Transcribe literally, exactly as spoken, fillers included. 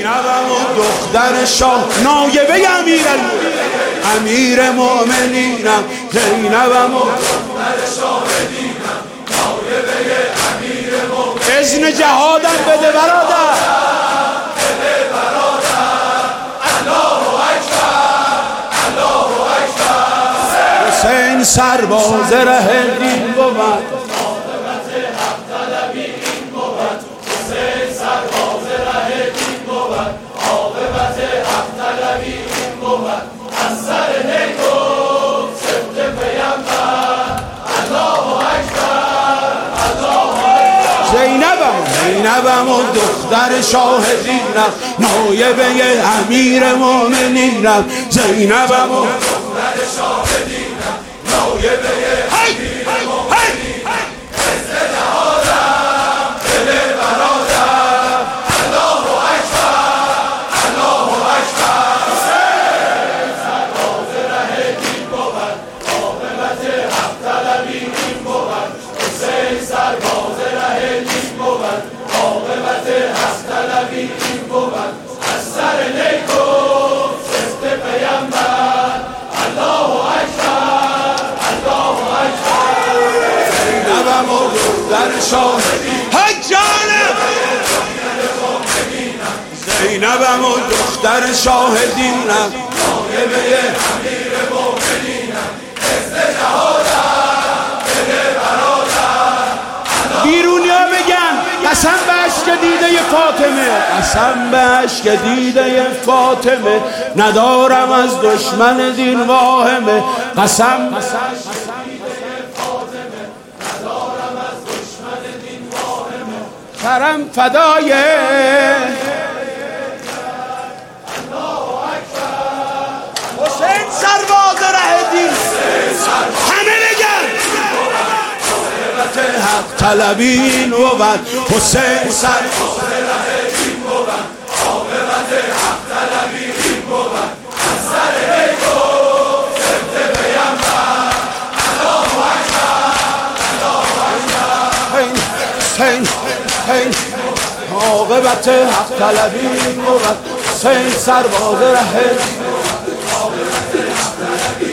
زینبم و دختر شاه نایبه امیر امیر مؤمنینم زینبم و دختر شاهدینم نایبه امیر مؤمنینم اذن جهادم بده برادر بده برادر الله اکبر الله اکبر حسین سرباز ره دین بود زینبم و دختر شاهدینم نایبه امیر مؤمنینم زینبم و دختر شاهدینم نایبه امیر مؤمنینم اذن جهادم بده برادر الله اکبر الله اکبر حسین سرباز ره دین بود عاقبت حق طلبی این بود حسین سرباز ره دین بود عاقبت حق طلبی این بود از سر نیک و سفت پیامبر الله اکبر الله اکبر زینبم و دختر شاهدین حجانم زینبم و دختر شاهدینم نایبه امیر مؤمنینم اذن جهادم بده برادر بیرونیا بگن قسم به اشک دیده فاطمه قسم به اشک دیده فاطمه ندارم از دشمن دین واهمه قسم به اشک دیده فاطمه ندارم از دشمن دین واهمه کرم فدای الله اکبر حسین سرباز ره دین همه بگن حق طلبین بود حسین سرباز ره دین بود عاقبت حق طلبین بود از سر نیک و سفت پیامبر الله اکبر الله اکبر حسین حسین عاقبت حق طلبین بود حسین سرباز ره